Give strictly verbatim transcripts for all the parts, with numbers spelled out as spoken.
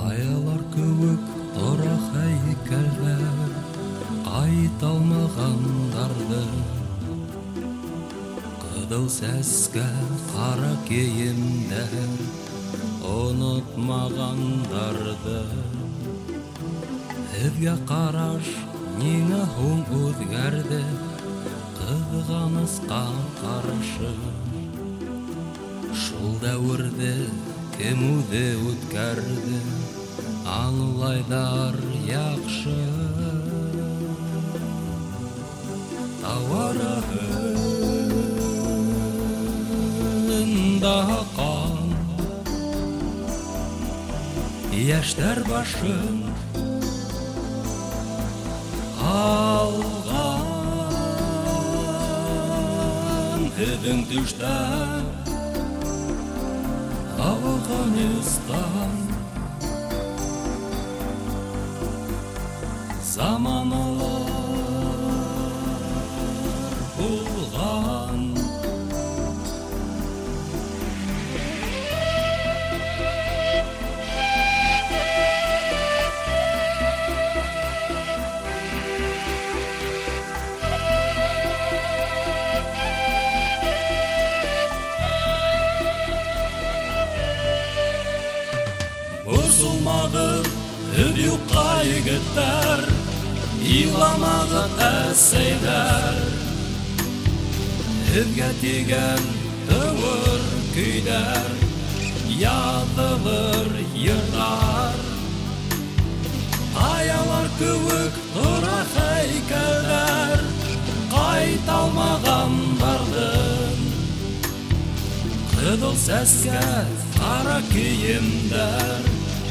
Каялар кебек тора һәйкәлләр, кайталмагандарды. Кызыл сәскә кара киемдәр, онытмагандарды. Һеҙгә ҡараш ниңә һуң үҙгәрҙе, ҡыҙғанысҡа ҡаршы. Шул дәүерҙе кем үҙе үткәрҙе, аңлайҙар яҡшы. Тау араһында ҡан, йәштәр башын алған. Һеҙҙең төштә Афғанистан заманалар булған. Борсолмағыр һеҙ юҡҡа егеттәр, иламағыр әсәйҙәр. Һеҙгә тигән тыуыр көйҙәр, яҙылыр йырҙар. Ҡаялар кеүек тора һәйкәлдәр, ҡайталмағандарҙың. Ҡыҙыл сәскә ҡара кейемдәр,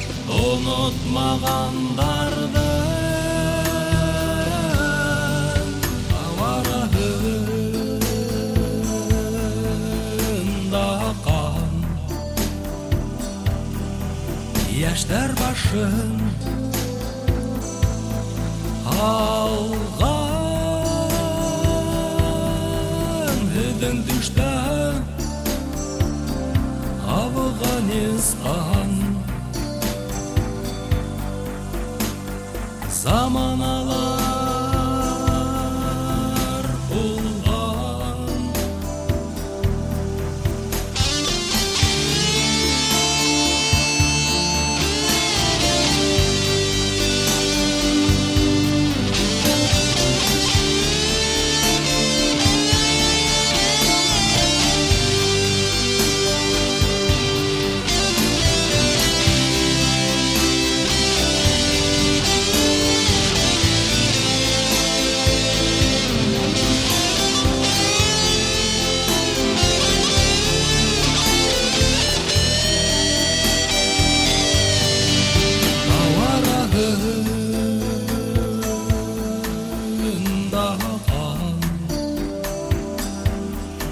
онотмағандарҙы. Тау араһында ҡан, йәштәр башын алған. Һеҙҙең төштә Афғанистан заманалар булған.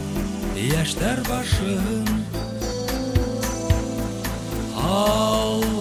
Йәштәр башын ал